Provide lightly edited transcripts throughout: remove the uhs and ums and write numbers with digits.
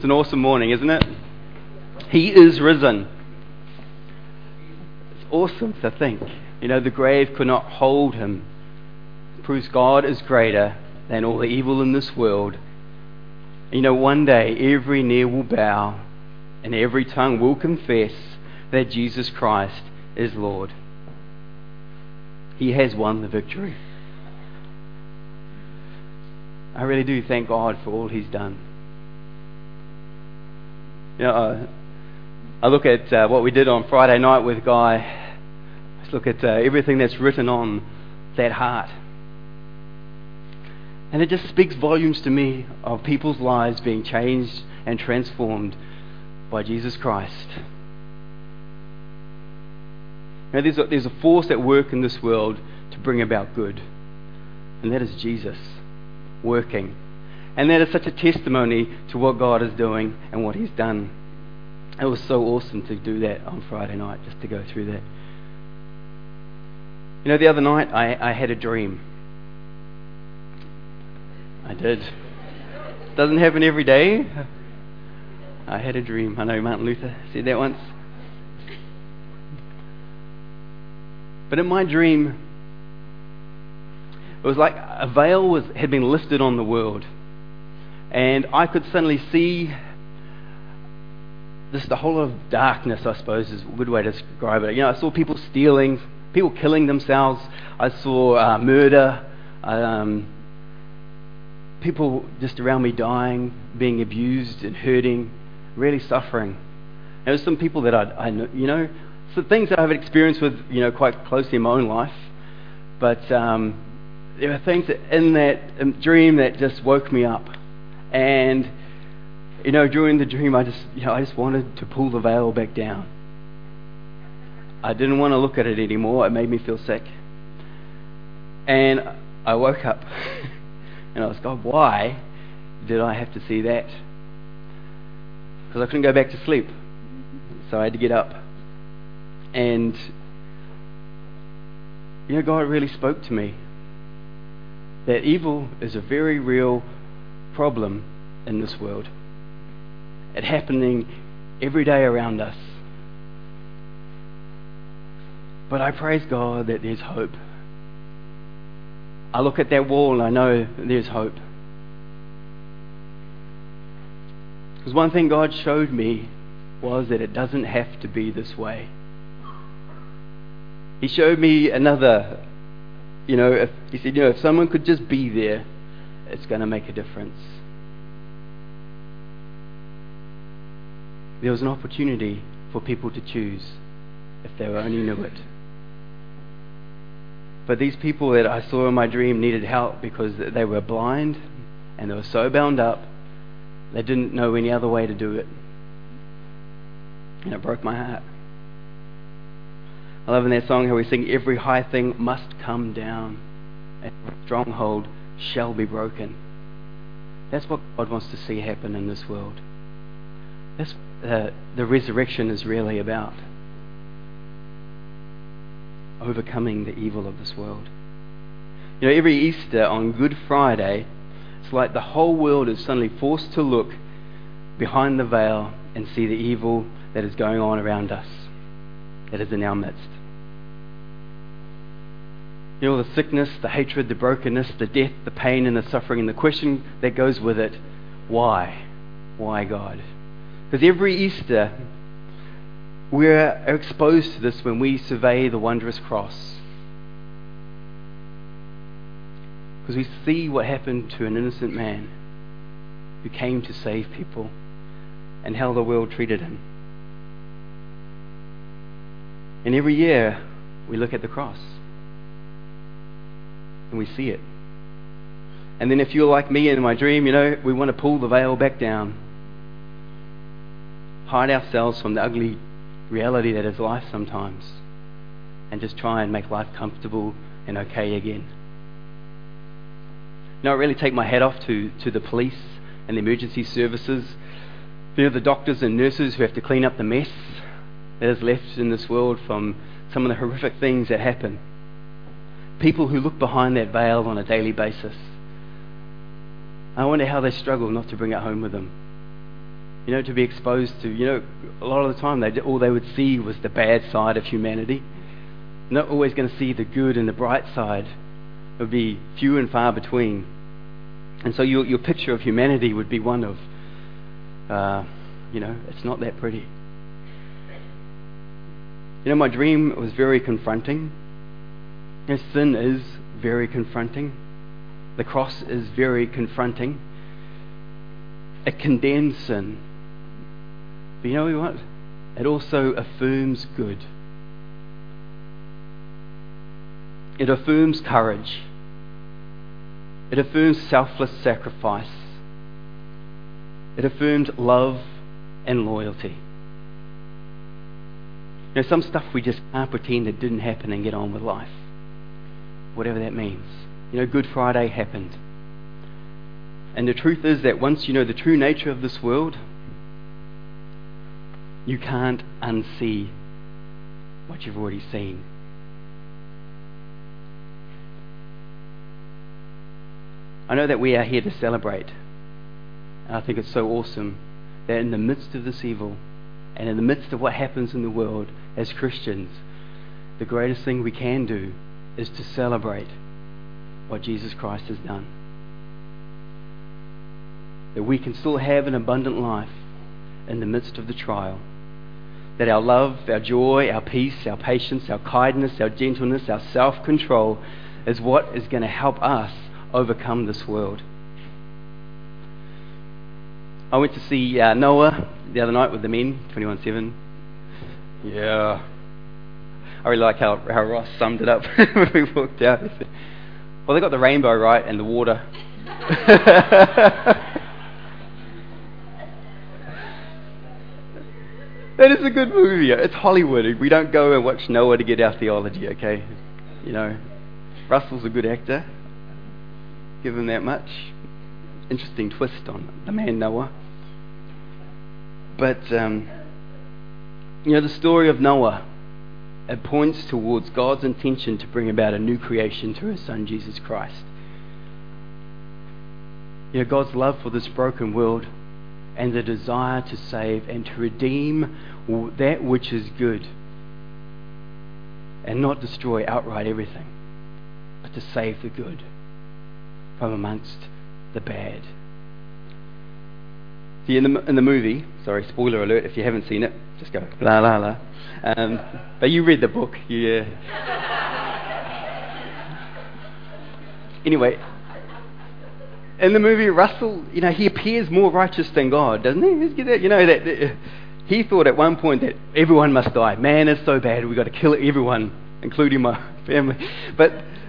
It's an awesome morning, isn't it? He is risen. It's awesome to think. The grave could not hold him. It proves God is greater than all the evil in this world. One day every knee will bow and every tongue will confess that Jesus Christ is Lord. He has won the victory. I really do thank God for all He's done. I look at what we did on Friday night with Guy. Let's look at everything that's written on that heart. And it just speaks volumes to me of people's lives being changed and transformed by Jesus Christ. There's a force at work in this world to bring about good. And that is Jesus working. And that is such a testimony to what God is doing and what He's done. It was so awesome to do that on Friday night, just to go through that. The other night I had a dream. I did. Doesn't happen every day. I had a dream. I know Martin Luther said that once. But in my dream, it was like a veil had been lifted on the world. And I could suddenly see just the whole of darkness, I suppose, is a good way to describe it. I saw people stealing, people killing themselves. I saw murder, people just around me dying, being abused and hurting, really suffering. There were some people that I know, some things that I've experienced with, quite closely in my own life. But there were things in that dream that just woke me up. And during the dream, I just wanted to pull the veil back down. I didn't want to look at it anymore. It made me feel sick. And I woke up and I was, God, why did I have to see that? Because I couldn't go back to sleep. So I had to get up. And, God really spoke to me that evil is a very real problem in this world. It's happening every day around us. But I praise God that there's hope. I look at that wall and I know there's hope. Because one thing God showed me was that it doesn't have to be this way. He showed me another, he said, if someone could just be there, it's going to make a difference. There was an opportunity for people to choose if they only knew it. But these people that I saw in my dream needed help because they were blind and they were so bound up, they didn't know any other way to do it. And it broke my heart. I love in that song how we sing, every high thing must come down, and every stronghold shall be broken. That's what God wants to see happen in this world. That's the resurrection is really about. Overcoming the evil of this world. Every Easter on Good Friday, it's like the whole world is suddenly forced to look behind the veil and see the evil that is going on around us, that is in our midst. The sickness, the hatred, the brokenness, the death, the pain and the suffering, and the question that goes with it, why? Why, God? Because every Easter, we're exposed to this when we survey the wondrous cross. Because we see what happened to an innocent man who came to save people and how the world treated him. And every year, we look at the cross and we see it. And then if you're like me in my dream, we want to pull the veil back down, hide ourselves from the ugly reality that is life sometimes, and just try and make life comfortable and okay again. I really take my hat off to the police and the emergency services, the doctors and nurses who have to clean up the mess that is left in this world from some of the horrific things that happen. People who look behind that veil on a daily basis. I wonder how they struggle not to bring it home with them. to be exposed to, a lot of the time all they would see was the bad side of humanity. Not always going to see the good and the bright side. It would be few and far between. And so your picture of humanity would be one of, it's not that pretty. My dream was very confronting. Sin is very confronting. The cross is very confronting. It condemns sin. But you know what? It also affirms good. It affirms courage. It affirms selfless sacrifice. It affirms love and loyalty. Some stuff we just can't pretend it didn't happen and get on with life. Whatever that means. Good Friday happened. And the truth is that once you know the true nature of this world, you can't unsee what you've already seen. I know that we are here to celebrate. And I think it's so awesome that in the midst of this evil and in the midst of what happens in the world as Christians, the greatest thing we can do is to celebrate what Jesus Christ has done. That we can still have an abundant life in the midst of the trial. That our love, our joy, our peace, our patience, our kindness, our gentleness, our self-control is what is going to help us overcome this world. I went to see Noah the other night with the men, 21/7. Yeah. I really like how Ross summed it up when we walked out. He said, well, they got the rainbow right and the water. That is a good movie. It's Hollywood. We don't go and watch Noah to get our theology, okay? Russell's a good actor. Give him that much. Interesting twist on the man Noah. But, the story of Noah, it points towards God's intention to bring about a new creation through His Son, Jesus Christ. God's love for this broken world and the desire to save and to redeem that which is good and not destroy outright everything, but to save the good from amongst the bad. See, in the movie, sorry, spoiler alert if you haven't seen it, just go la la la. But you read the book, yeah. Anyway, in the movie, Russell, he appears more righteous than God, doesn't he? Let's get that, he thought at one point that everyone must die. Man is so bad, we've got to kill everyone, including my family. But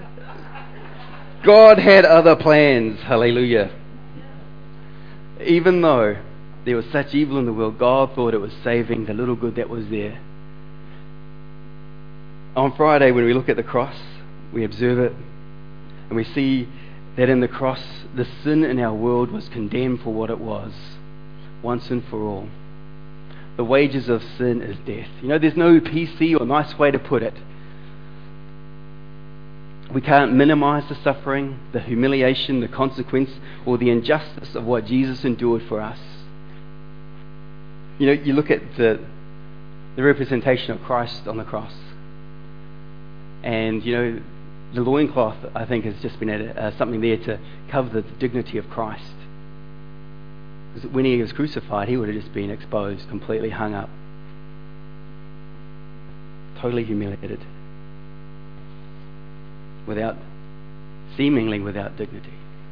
God had other plans, hallelujah. Even though there was such evil in the world, God thought it was saving the little good that was there. On Friday, when we look at the cross, we observe it, and we see that in the cross, the sin in our world was condemned for what it was, once and for all. The wages of sin is death. There's no PC or nice way to put it. We can't minimize the suffering, the humiliation, the consequence, or the injustice of what Jesus endured for us. You look at the representation of Christ on the cross, and the loincloth, I think, has just been something there to cover the dignity of Christ. Because when He was crucified, He would have just been exposed, completely hung up, totally humiliated, seemingly without dignity.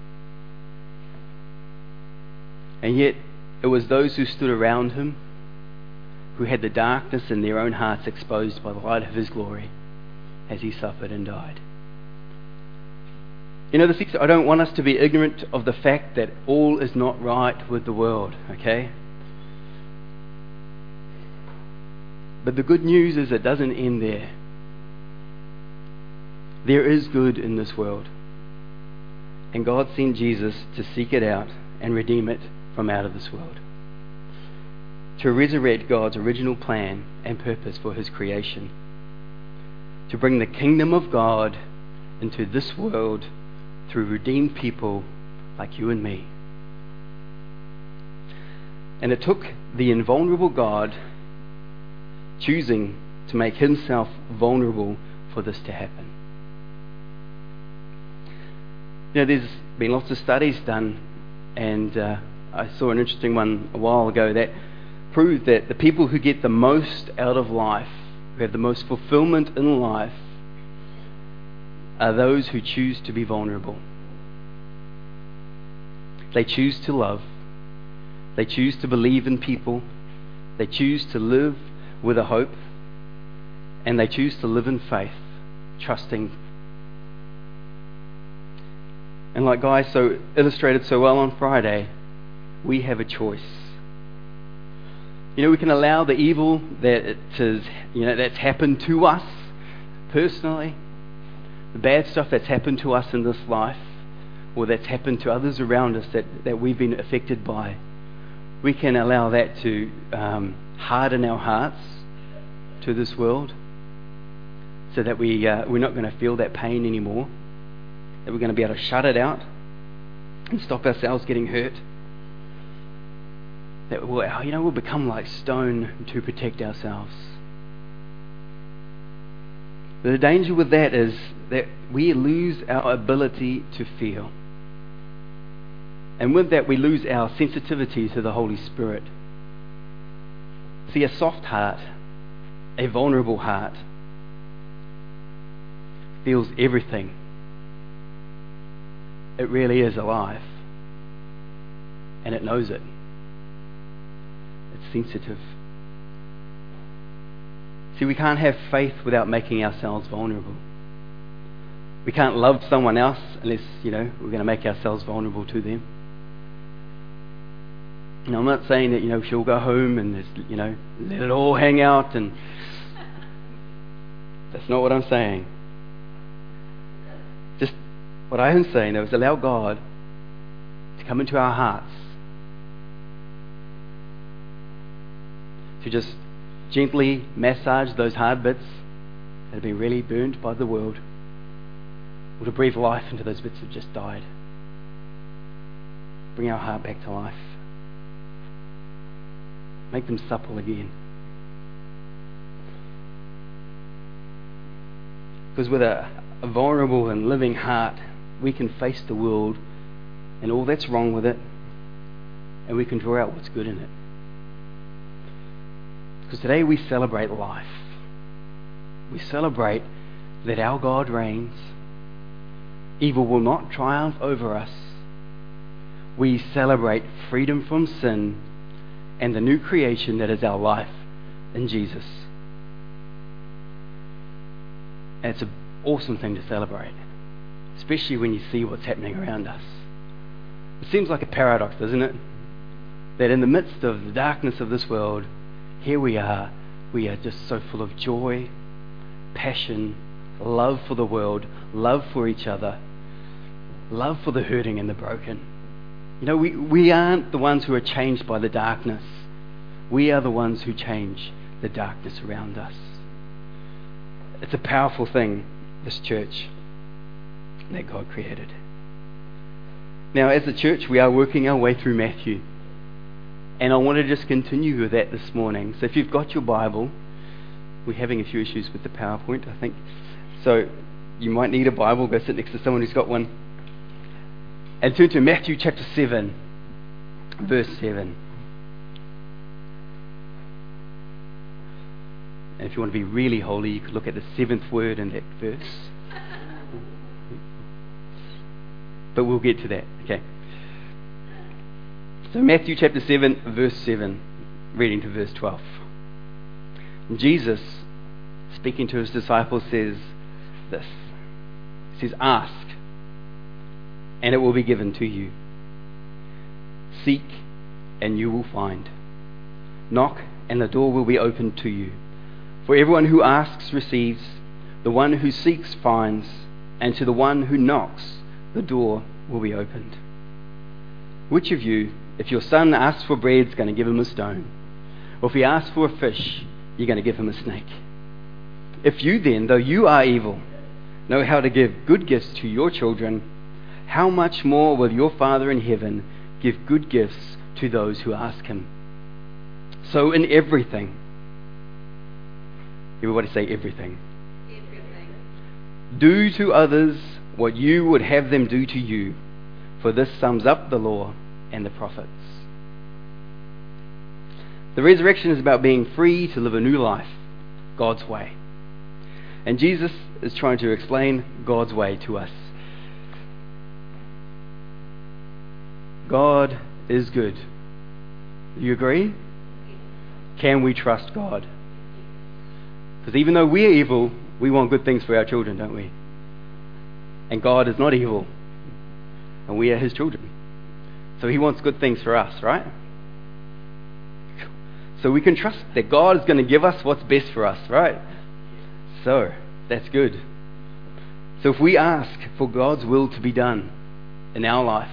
And yet, it was those who stood around Him who had the darkness in their own hearts exposed by the light of His glory as He suffered and died. I don't want us to be ignorant of the fact that all is not right with the world, okay? But the good news is it doesn't end there. There is good in this world. And God sent Jesus to seek it out and redeem it from out of this world. To resurrect God's original plan and purpose for His creation. To bring the kingdom of God into this world through redeemed people like you and me. And it took the invulnerable God choosing to make himself vulnerable for this to happen. There's been lots of studies done, and I saw an interesting one a while ago that proved that the people who get the most out of life, who have the most fulfillment in life, are those who choose to be vulnerable. They choose to love. They choose to believe in people. They choose to live with a hope. And they choose to live in faith, trusting. And like Guy so illustrated so well on Friday, we have a choice. We can allow the evil that's happened to us personally, the bad stuff that's happened to us in this life, or that's happened to others around us that we've been affected by. We can allow that to harden our hearts to this world, so that we're not going to feel that pain anymore, that we're going to be able to shut it out and stop ourselves getting hurt. That we'll become like stone to protect ourselves. The danger with that is that we lose our ability to feel. And with that, we lose our sensitivity to the Holy Spirit. See, a soft heart, a vulnerable heart, feels everything. It really is alive. And it knows it. It's sensitive. See, we can't have faith without making ourselves vulnerable. We can't love someone else unless, we're going to make ourselves vulnerable to them. I'm not saying that, she'll go home and let it all hang out, and that's not what I'm saying. Just what I am saying, though, is allow God to come into our hearts, to just gently massage those hard bits that have been really burnt by the world, or to breathe life into those bits that just died. Bring our heart back to life. Make them supple again. Because with a vulnerable and living heart, we can face the world and all that's wrong with it, and we can draw out what's good in it. Because today we celebrate life. We celebrate that our God reigns. Evil will not triumph over us. We celebrate freedom from sin and the new creation that is our life in Jesus. And it's an awesome thing to celebrate, especially when you see what's happening around us. It seems like a paradox, doesn't it? That in the midst of the darkness of this world, here we are just so full of joy, passion, love for the world, love for each other, love for the hurting and the broken. We aren't the ones who are changed by the darkness. We are the ones who change the darkness around us. It's a powerful thing, this church that God created. Now, as a church, we are working our way through Matthew. And I want to just continue with that this morning. So if you've got your Bible, we're having a few issues with the PowerPoint, I think. So you might need a Bible. Go sit next to someone who's got one. And turn to Matthew chapter 7, verse 7. And if you want to be really holy, you could look at the 7th word in that verse. But we'll get to that, okay? So Matthew chapter 7, verse 7, reading to verse 12. Jesus, speaking to his disciples, says this. He says, "Ask, and it will be given to you. Seek, and you will find. Knock, and the door will be opened to you. For everyone who asks receives, the one who seeks finds, and to the one who knocks, the door will be opened. Which of you, if your son asks for bread, is going to give him a stone? Or if he asks for a fish, you're going to give him a snake? If you then, though you are evil, know how to give good gifts to your children, how much more will your Father in heaven give good gifts to those who ask him?" So in everything, everybody say everything. Everything. Do to others what you would have them do to you, for this sums up the law and the prophets. The resurrection is about being free to live a new life, God's way. And Jesus is trying to explain God's way to us. God is good. Do you agree? Can we trust God? Because even though we're evil, we want good things for our children, don't we? And God is not evil, and we are His children. So He wants good things for us, right? So we can trust that God is going to give us what's best for us, right? So, that's good. So if we ask for God's will to be done in our life,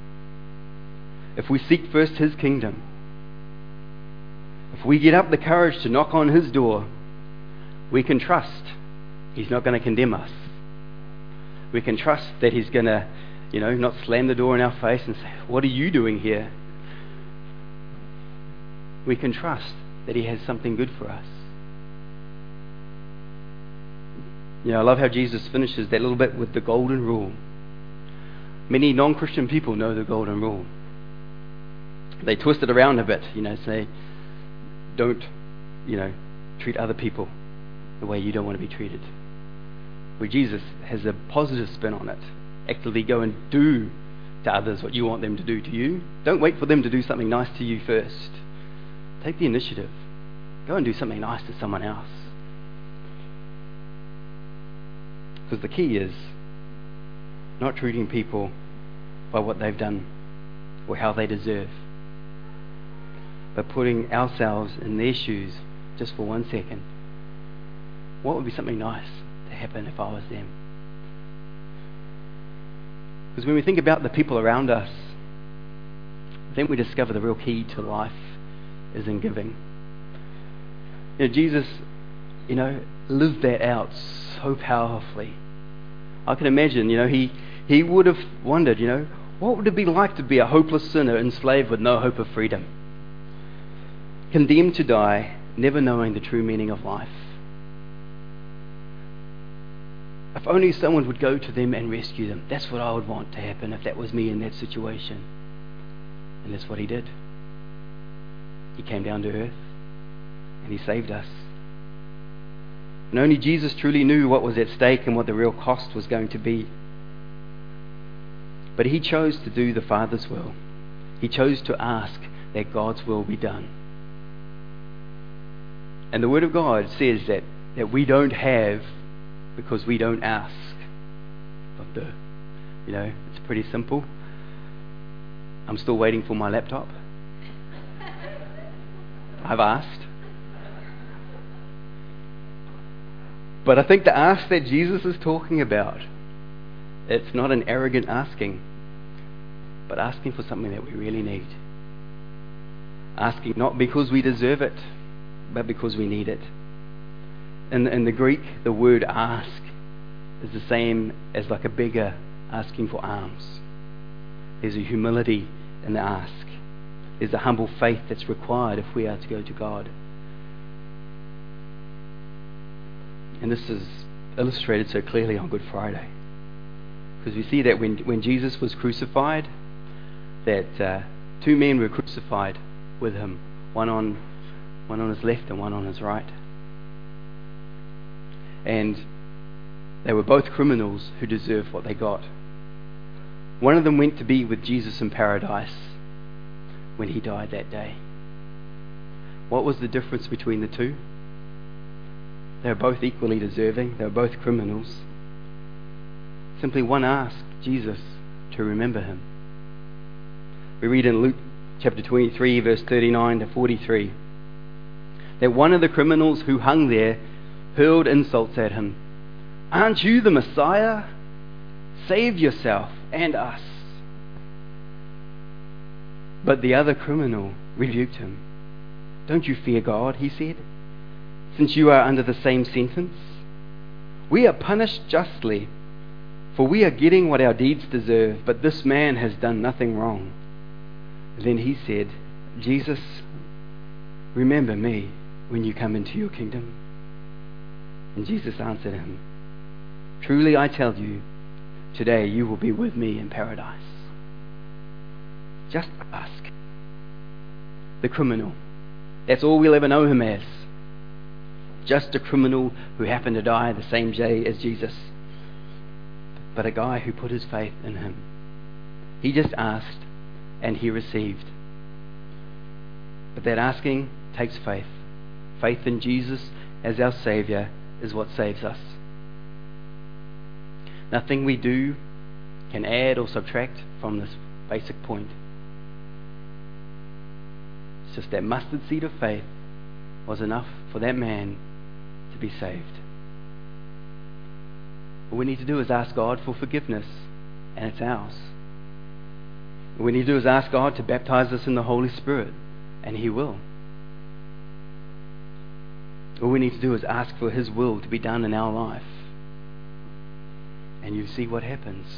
if we seek first His kingdom, if we get up the courage to knock on His door, we can trust He's not going to condemn us. We can trust that He's going to, not slam the door in our face and say, "What are you doing here?" We can trust that He has something good for us. I love how Jesus finishes that little bit with the golden rule. Many non-Christian people know the golden rule. They twist it around a bit, say, don't, treat other people the way you don't want to be treated. Where Jesus has a positive spin on it. Actively go and do to others what you want them to do to you. Don't wait for them to do something nice to you first. Take the initiative. Go and do something nice to someone else. Because the key is not treating people by what they've done or how they deserve, but putting ourselves in their shoes just for 1 second. What would be something nice to happen if I was them? Because when we think about the people around us, then we discover the real key to life is in giving. Jesus, lived that out so powerfully. I can imagine, he would have wondered, what would it be like to be a hopeless sinner enslaved with no hope of freedom? Condemned to die, never knowing the true meaning of life. If only someone would go to them and rescue them. That's what I would want to happen if that was me in that situation. And that's what He did. He came down to earth and He saved us. And only Jesus truly knew what was at stake and what the real cost was going to be. But He chose to do the Father's will. He chose to ask that God's will be done. And the Word of God says that we don't have because we don't ask. It's pretty simple. I'm still waiting for my laptop. I've asked. But I think the ask that Jesus is talking about, it's not an arrogant asking, but asking for something that we really need. Asking not because we deserve it, but because we need it. In the Greek, the word ask is the same as like a beggar asking for alms. There's a humility in the ask. There's a humble faith that's required if we are to go to God. And this is illustrated so clearly on Good Friday. Because we see that when Jesus was crucified, that two men were crucified with Him, one on His left and one on His right. And they were both criminals who deserved what they got. One of them went to be with Jesus in paradise when He died that day. What was the difference between the two? They were both equally deserving. They were both criminals. Simply one asked Jesus to remember him. We read in Luke chapter 23, verse 39 to 43, that one of the criminals who hung there hurled insults at Him. "Aren't you the Messiah? Save yourself and us." But the other criminal rebuked him. "Don't you fear God," he said, "since you are under the same sentence? We are punished justly, for we are getting what our deeds deserve, but this man has done nothing wrong." Then he said, "Jesus, remember me when you come into your kingdom. And Jesus answered him, truly I tell you, today you will be with me in paradise. Just ask. The criminal. That's all we'll ever know him as. Just a criminal who happened to die the same day as Jesus. But a guy who put his faith in him. He just asked and he received. But that asking takes faith. Faith in Jesus as our Saviour is what saves us. Nothing we do can add or subtract from this basic point. It's just that mustard seed of faith was enough for that man to be saved. What we need to do is ask God for forgiveness, and it's ours. What we need to do is ask God to baptize us in the Holy Spirit, and He will. All we need to do is ask for His will to be done in our life, and you see what happens.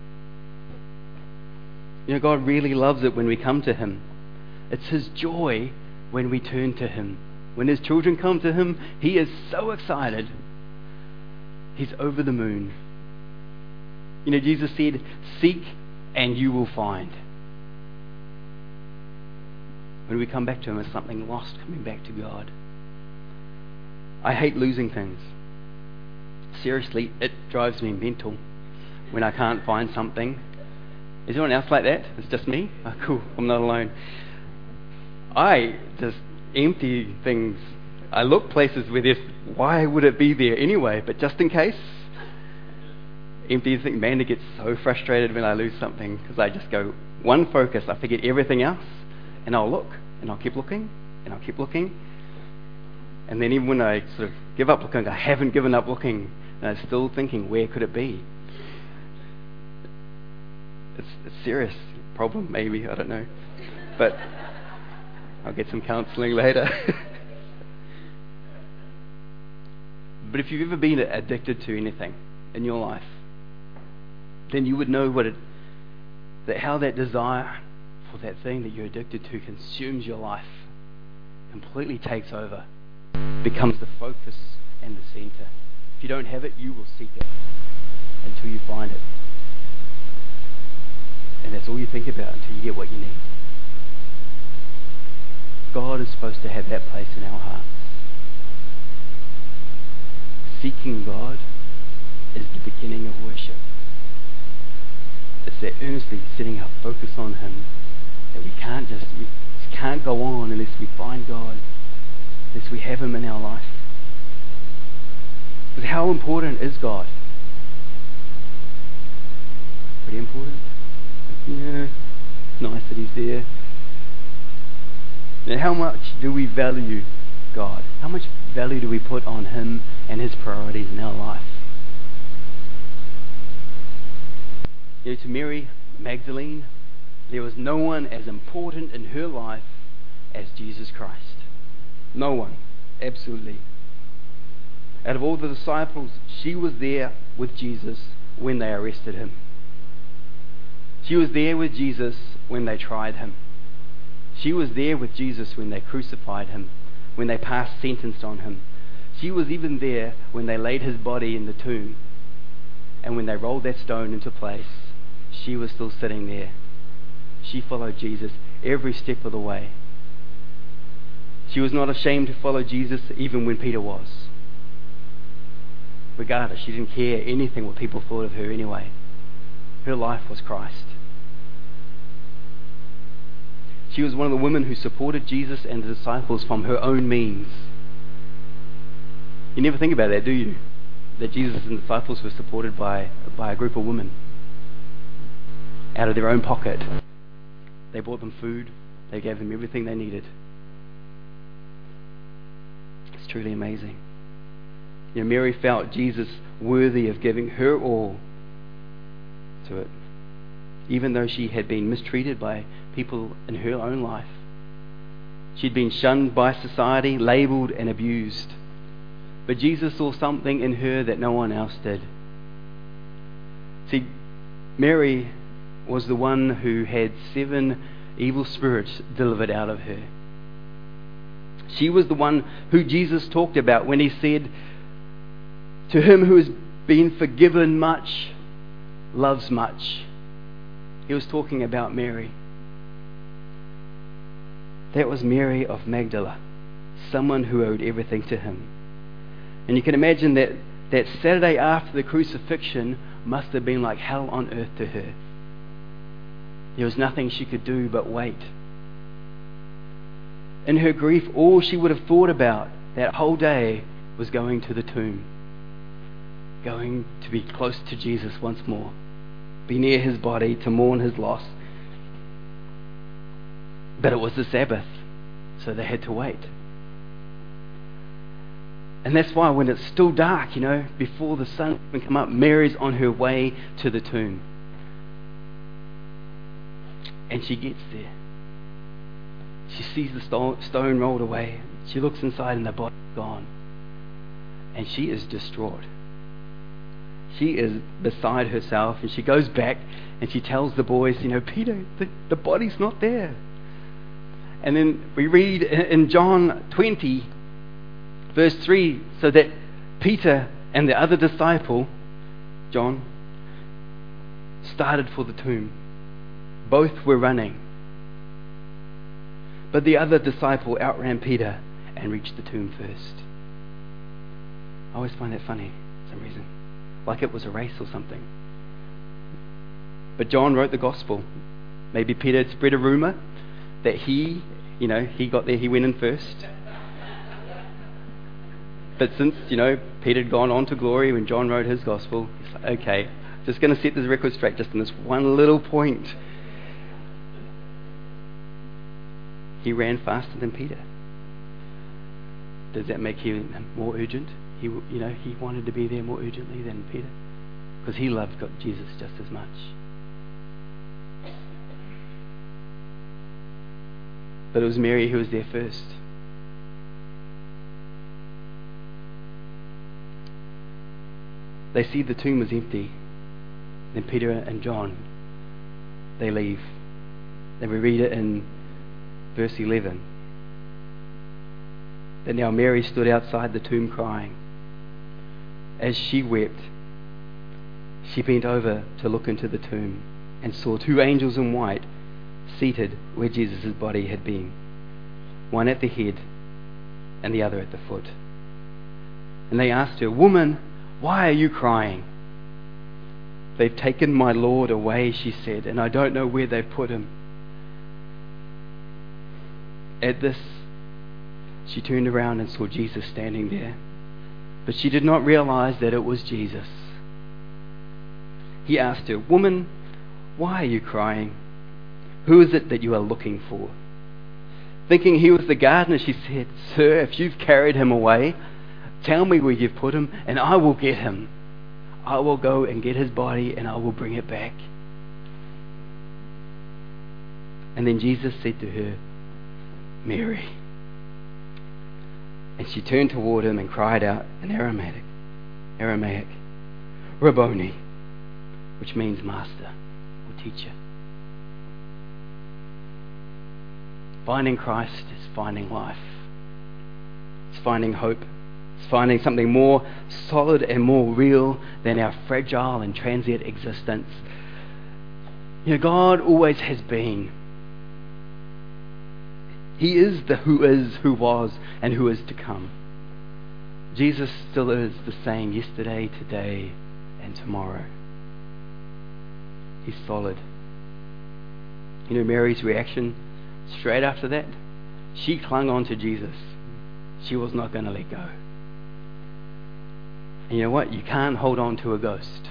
You know, God really loves it when we come to Him. It's His joy when we turn to Him. When His children come to Him, He is so excited. He's over the moon. You know, Jesus said, seek and you will find. When we come back to Him, it's something lost coming back to God. I hate losing things. Seriously, it drives me mental when I can't find something. Is anyone else like that? It's just me? Oh, cool. I'm not alone. I just empty things. I look places where there's, why would it be there anyway? But just in case, empty thing. Amanda gets so frustrated when I lose something because I just go one focus. I forget everything else, and I'll look, and I'll keep looking, and I'll keep looking. And then even when I sort of give up looking, I haven't given up looking, and I'm still thinking, where could it be? It's a serious problem, maybe, I don't know. But I'll get some counselling later. But if you've ever been addicted to anything in your life, then you would know how that desire for that thing that you're addicted to consumes your life, completely takes over, becomes the focus and the center. If you don't have it, you will seek it until you find it. And that's all you think about until you get what you need. God is supposed to have that place in our hearts. Seeking God is the beginning of worship. It's that earnestly setting our focus on Him, that we can't go on unless we find God, unless we have Him in our life. Because how important is God? Pretty important. Yeah, nice that He's there. Now, how much do we value God? How much value do we put on Him and His priorities in our life? You know, to Mary Magdalene, there was no one as important in her life as Jesus Christ. No one. Absolutely. Out of all the disciples, she was there with Jesus when they arrested Him. She was there with Jesus when they tried Him. She was there with Jesus when they crucified Him, when they passed sentence on Him. She was even there when they laid His body in the tomb. And when they rolled that stone into place, she was still sitting there. She followed Jesus every step of the way. She was not ashamed to follow Jesus even when Peter was. Regardless, she didn't care anything what people thought of her anyway. Her life was Christ. She was one of the women who supported Jesus and the disciples from her own means. You never think about that, do you? That Jesus and the disciples were supported by a group of women out of their own pocket. They bought them food. They gave them everything they needed. It's truly amazing. You know, Mary felt Jesus worthy of giving her all to it, even though she had been mistreated by people in her own life. She'd been shunned by society, labelled and abused. But Jesus saw something in her that no one else did. See, Mary was the one who had 7 evil spirits delivered out of her. She was the one who Jesus talked about when he said, "To him who has been forgiven much, loves much." He was talking about Mary. That was Mary of Magdala, someone who owed everything to him. And you can imagine that Saturday after the crucifixion must have been like hell on earth to her. There was nothing she could do but wait. In her grief, all she would have thought about that whole day was going to the tomb, going to be close to Jesus once more, be near his body, to mourn his loss. But it was the Sabbath, so they had to wait. And that's why when it's still dark, before the sun can come up, Mary's on her way to the tomb. And she gets there. She sees the stone rolled away. She looks inside and the body's gone. And she is distraught. She is beside herself, and she goes back and she tells the boys, "Peter, the body's not there." And then we read in John 20, verse 3, so that Peter and the other disciple, John, started for the tomb. Both were running. But the other disciple outran Peter and reached the tomb first. I always find that funny for some reason. Like it was a race or something. But John wrote the gospel. Maybe Peter had spread a rumor that he got there, he went in first. But since, Peter had gone on to glory when John wrote his gospel, he's like, okay, just going to set this record straight just in this one little point. He ran faster than Peter. Does that make him more urgent? He wanted to be there more urgently than Peter because he loved Jesus just as much. But it was Mary who was there first. They see the tomb was empty. Then Peter and John, they leave. Then we read it in verse 11. That now Mary stood outside the tomb crying. As she wept, she bent over to look into the tomb and saw two angels in white seated where Jesus' body had been, one at the head and the other at the foot. And they asked her, "Woman, why are you crying?" "They've taken my Lord away," she said, "and I don't know where they've put him." At this, she turned around and saw Jesus standing there, but she did not realize that it was Jesus. He asked her, "Woman, why are you crying? Who is it that you are looking for?" Thinking he was the gardener, she said, "Sir, if you've carried him away, tell me where you've put him, and I will get him. I will go and get his body, and I will bring it back." And then Jesus said to her, "Mary." And she turned toward him and cried out in Aramaic, "Rabboni," which means master or teacher. Finding Christ is finding life. It's finding hope. It's finding something more solid and more real than our fragile and transient existence. God always has been. He is the who is, who was, and who is to come. Jesus still is the same yesterday, today, and tomorrow. He's solid. Mary's reaction straight after that, she clung on to Jesus. She was not going to let go. And you know what? You can't hold on to a ghost.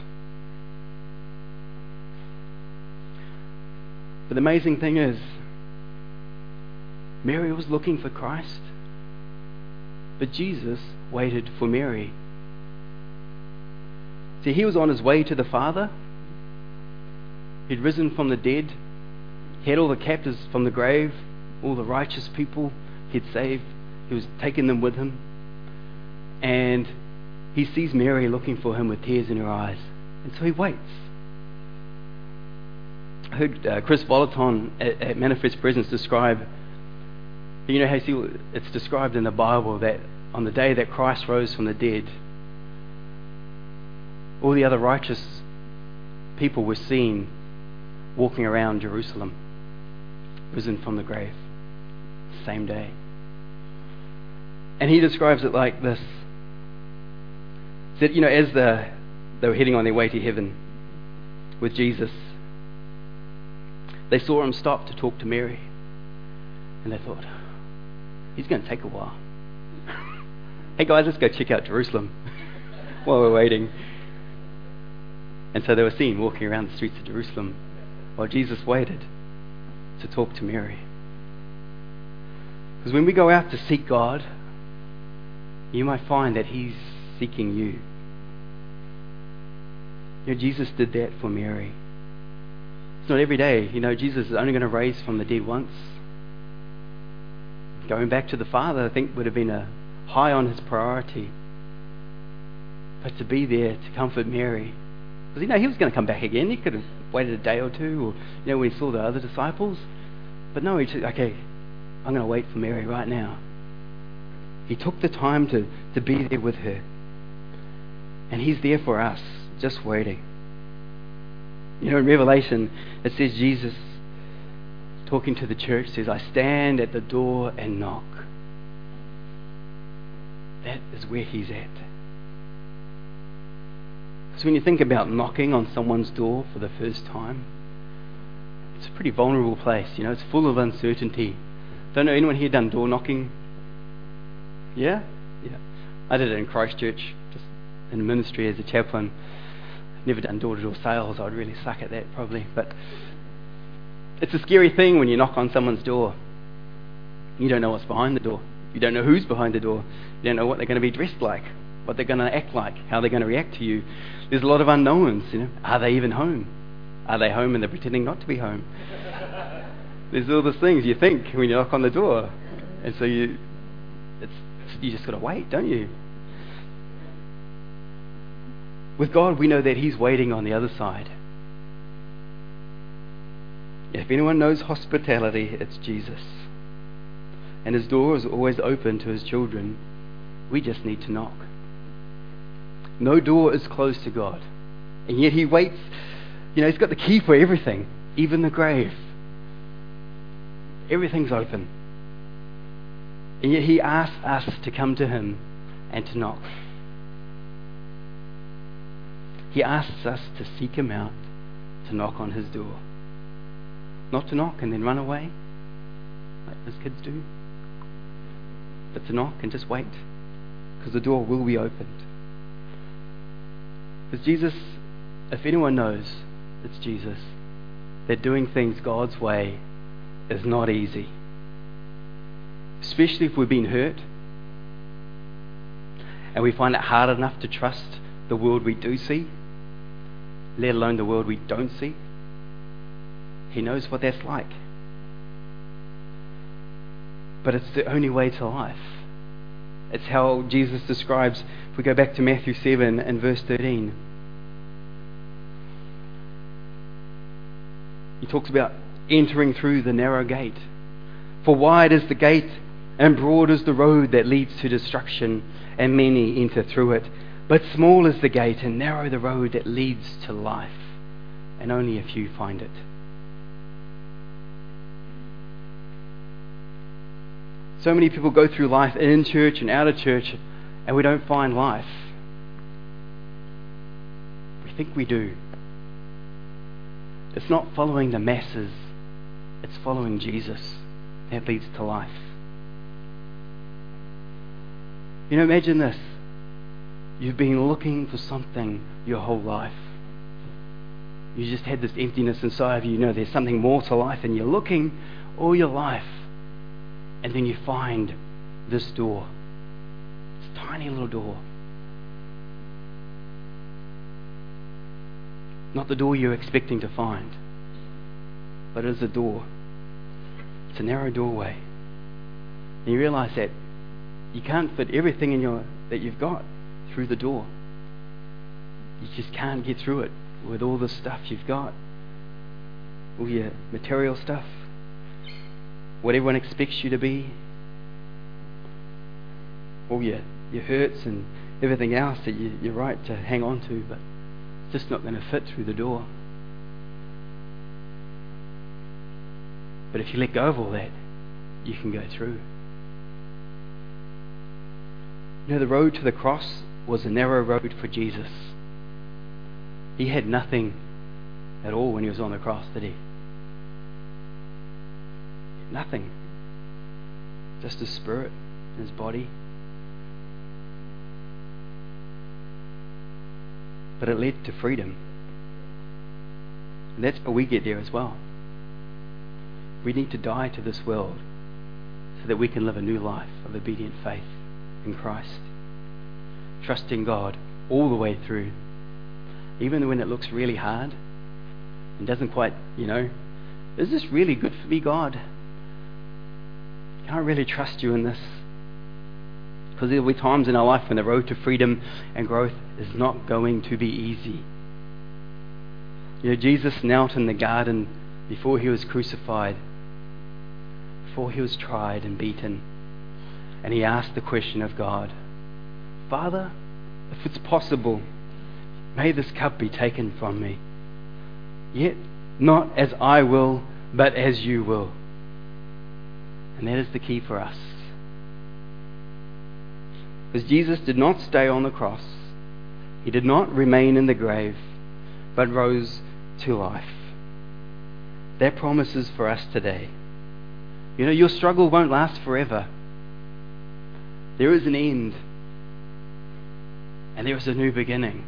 But the amazing thing is, Mary was looking for Christ, but Jesus waited for Mary. See, he was on his way to the Father. He'd risen from the dead. He had all the captives from the grave, all the righteous people he'd saved. He was taking them with him. And he sees Mary looking for him with tears in her eyes. And so he waits. I heard Chris Volaton at Manifest Presence describe You know how it's described in the Bible that on the day that Christ rose from the dead, all the other righteous people were seen walking around Jerusalem, risen from the grave, same day. And he describes it like this. That, as they were heading on their way to heaven with Jesus, they saw him stop to talk to Mary. And they thought, he's going to take a while. Hey guys, let's go check out Jerusalem while we're waiting. And so they were seen walking around the streets of Jerusalem while Jesus waited to talk to Mary. Because when we go out to seek God, you might find that he's seeking you. Jesus did that for Mary. It's not every day. Jesus is only going to raise from the dead once. Going back to the Father, I think, would have been a high on his priority. But to be there to comfort Mary, because he was going to come back again. He could have waited a day or two, or when he saw the other disciples. But no, he said, okay, I'm going to wait for Mary right now. He took the time to be there with her. And he's there for us, just waiting. In Revelation, it says Jesus, talking to the church, says, I stand at the door and knock. That is where he's at. So when you think about knocking on someone's door for the first time, it's a pretty vulnerable place. It's full of uncertainty. Don't know anyone here done door knocking? Yeah? Yeah. I did it in Christchurch, just in ministry as a chaplain. Never done door-to-door sales. I'd really suck at that probably. But it's a scary thing when you knock on someone's door. You don't know what's behind the door. You don't know who's behind the door. You don't know what they're going to be dressed like, what they're going to act like, how they're going to react to you. There's a lot of unknowns. Are they even home? Are they home and they're pretending not to be home? There's all those things you think when you knock on the door. And so you just got to wait, don't you? With God, we know that he's waiting on the other side. If anyone knows hospitality, it's Jesus. And his door is always open to his children. We just need to knock. No door is closed to God. And yet he waits. He's got the key for everything, even the grave. Everything's open. And yet he asks us to come to him and to knock. He asks us to seek him out, to knock on his door. Not to knock and then run away, like those kids do, but to knock and just wait, because the door will be opened. Because Jesus, if anyone knows, it's Jesus, that doing things God's way is not easy. Especially if we've been hurt and we find it hard enough to trust the world we do see, let alone the world we don't see. He knows what that's like. But it's the only way to life. It's how Jesus describes, if we go back to Matthew 7 and verse 13. He talks about entering through the narrow gate. For wide is the gate and broad is the road that leads to destruction, and many enter through it. But small is the gate and narrow the road that leads to life, and only a few find it. So many people go through life in church and out of church, and we don't find life. We think we do. It's not following the masses, it's following Jesus that leads to life. Imagine this. You've been looking for something your whole life. You just had this emptiness inside of you. There's something more to life, and you're looking all your life. And then you find this door. It's a tiny little door. Not the door you're expecting to find, but it is a door. It's a narrow doorway. And you realize that you can't fit everything that you've got through the door. You just can't get through it with all the stuff you've got, all your material stuff, what everyone expects you to be, all your hurts and everything else that you're right to hang on to, but it's just not going to fit through the door. But if you let go of all that, you can go through. You know, the road to the cross was a narrow road for Jesus. He had nothing at all when he was on the cross, did he? Nothing. Just his spirit and his body. But it led to freedom. And that's how we get there as well. We need to die to this world so that we can live a new life of obedient faith in Christ. Trusting God all the way through. Even when it looks really hard and doesn't quite, is this really good for me, God? I can't really trust you in this. Because there will be times in our life when the road to freedom and growth is not going to be easy. Jesus knelt in the garden before he was crucified, before he was tried and beaten, and he asked the question of God, Father, if it's possible, may this cup be taken from me. Yet not as I will, but as you will. And that is the key for us. Because Jesus did not stay on the cross. He did not remain in the grave, but rose to life. That promises for us today. Your struggle won't last forever. There is an end. And there is a new beginning.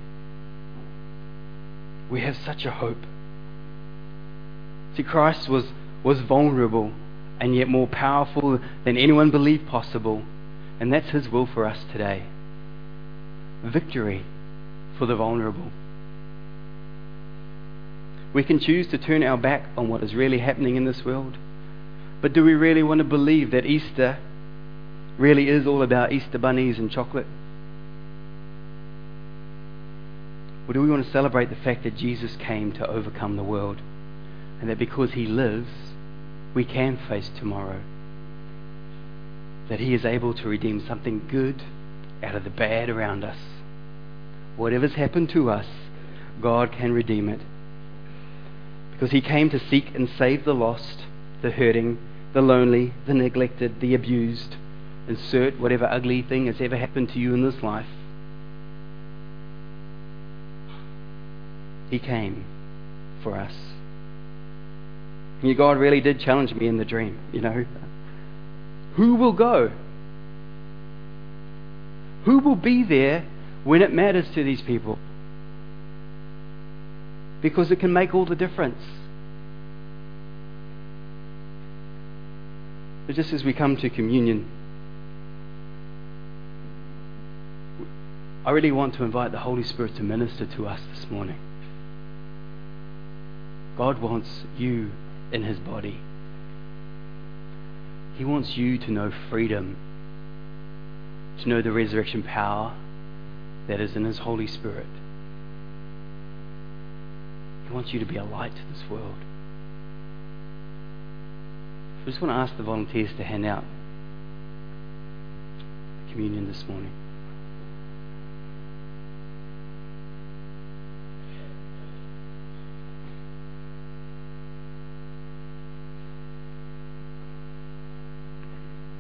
We have such a hope. See, Christ was vulnerable and yet more powerful than anyone believed possible. And that's his will for us today. Victory for the vulnerable. We can choose to turn our back on what is really happening in this world. But do we really want to believe that Easter really is all about Easter bunnies and chocolate? Or do we want to celebrate the fact that Jesus came to overcome the world, and that because he lives, we can face tomorrow? That he is able to redeem something good out of the bad around us. Whatever's happened to us, God can redeem it. Because he came to seek and save the lost, the hurting, the lonely, the neglected, the abused. Insert whatever ugly thing has ever happened to you in this life. He came for us. God really did challenge me in the dream, Who will go? Who will be there when it matters to these people? Because it can make all the difference. But just as we come to communion, I really want to invite the Holy Spirit to minister to us this morning. God wants you in his body. He wants you to know freedom, to know the resurrection power that is in his Holy Spirit. He wants you to be a light to this world. I just want to ask the volunteers to hand out communion this morning.